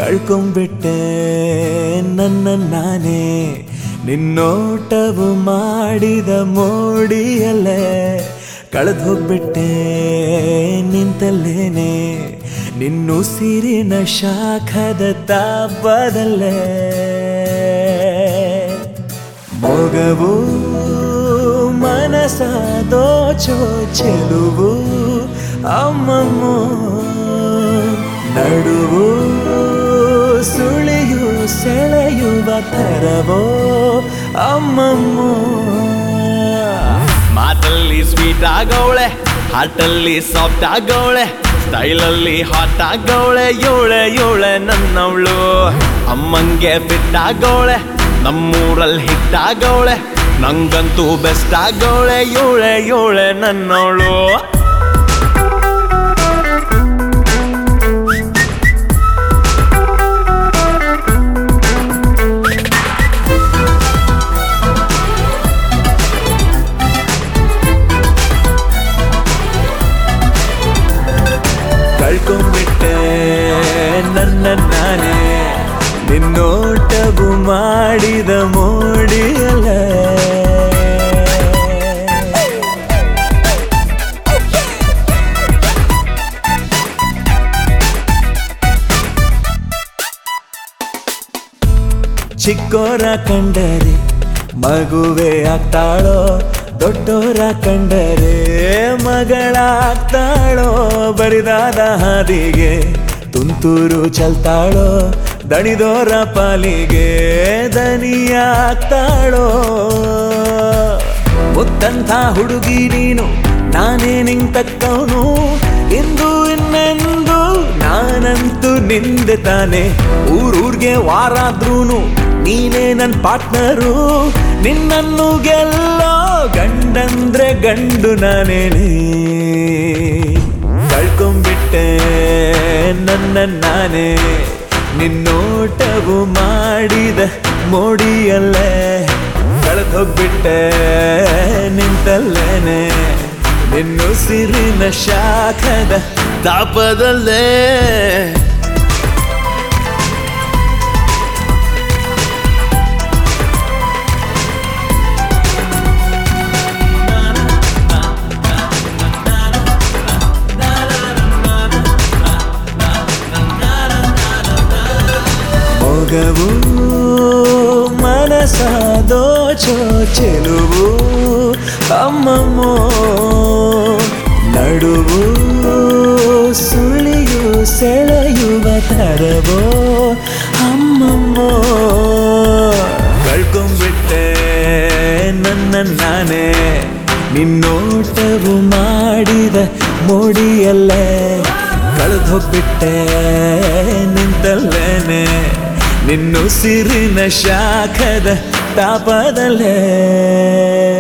ಕಳ್ಕೊಂಬಿಟ್ಟೆ ನನ್ನ ನಾನೇ ನಿನ್ನೋಟವು ಮಾಡಿದ ಮೋಡಿಯಲ್ಲೇ ಕಳೆದು ಹೋಗ್ಬಿಟ್ಟೆ ನಿಂತಲ್ಲೇನೆ ನಿನ್ನುಸಿರಿನ ಶಾಖದ ತಾಪದಲ್ಲೇ ಮೊಗವು ಮನಸ ದೋಚೋ ಚೆಲುವು ಅಮ್ಮಮ್ಮ ನಡುವು ಸುಳಿಯು ಸೆಳೆಯುವ ತರವೋ ಅಮ್ಮಮ್ಮ ಮಾತಲ್ಲಿ ಸ್ವೀಟ್ ಆಗವಳೆ ಹಾಟಲ್ಲಿ ಸಾಫ್ಟ್ ಆಗವಳೆ ಸ್ಟೈಲಲ್ಲಿ ಹಾಟ್ ಆಗವಳೆ ಯೋಳೆ ನನ್ನವಳು ಅಮ್ಮಂಗೆ ಫಿಟ್ ಆಗವಳೆ ನಮ್ಮೂರಲ್ಲಿ ಹಿಟ್ ಆಗವಳೆ ನಂಗಂತೂ ಬೆಸ್ಟ್ ಆಗವಳೆ ಯೋಳೆ ನನ್ನವಳು ಕಳ್ಕೊಂಬಿಟ್ಟೆ ನನ್ನ ನಾನೇ ನಿನ್ನೋಟವು ಮಾಡಿದ ಮೋಡಿಯಲ್ಲ ಚಿಕ್ಕೋರ ಕಂಡರೆ ಮಗುವೆ ಆಗ್ತಾಳೋ ದೊಡ್ಡೋರ ಕಂಡರೆ ಮಗಳಾಗ್ತಾಳೋ ಬರಿದಾದ ಹಾದಿಗೆ ತುಂತುರು ಚಲ್ತಾಳೋ ದಣಿದೋರ ಪಾಲಿಗೆ ದನಿಯಾಗ್ತಾಳೋ ಮುತ್ತಂಥ ಹುಡುಗಿ ನೀನು ನಾನೇ ನಿಂಗ್ ತಕ್ಕವನು ಇಂದು ಇನ್ನೆಂದು ನಾನಂತೂ ನಿಂದೆ ತಾನೆ ಊರೂರ್ಗೆ ವಾರಾದ್ರೂನು ನೀನೇ ನನ್ನ ಪಾರ್ಟ್ನರು ನಿನ್ನನ್ನು ಗೆಲ್ಲೋ ಗಂಡಂದ್ರೆ ಗಂಡು ನಾನೇನೇ ಕಳ್ಕೊಂಬಿಟ್ಟೆ ನನ್ನ ನಾನೇ ನಿನ್ನೋಟವು ಮಾಡಿದ ಮೋಡಿಯಲ್ಲೇ ಕಳೆದು ಹೋಗ್ಬಿಟ್ಟೆ ನಿಂತಲ್ಲೇನೆ ನಿನ್ನುಸಿರಿನ ಶಾಖದ ತಾಪದಲ್ಲೇ ಮೊಗವು ಮನಸ ದೋಚೋ ಚೆಲುವು ಅಮ್ಮಮ್ಮ ನಡುವು ಸುಳಿಯು ಸೆಳೆಯುವ ತರವೋ ಅಮ್ಮಮ್ಮ ಕಳ್ಕೊಂಬಿಟ್ಟೆ ನನ್ನ ನಾನೇ ನಿನ್ನೋಟವು ಮಾಡಿದ ಮೋಡಿಯಲ್ಲೇ ಕಳೆದು ಹೋಗ್ಬಿಟ್ಟೆ ನಿಂತಲ್ಲೇನೆ ನಿನ್ನುಸಿರಿನ ಶಾಖದ ತಾಪದಲ್ಲೇ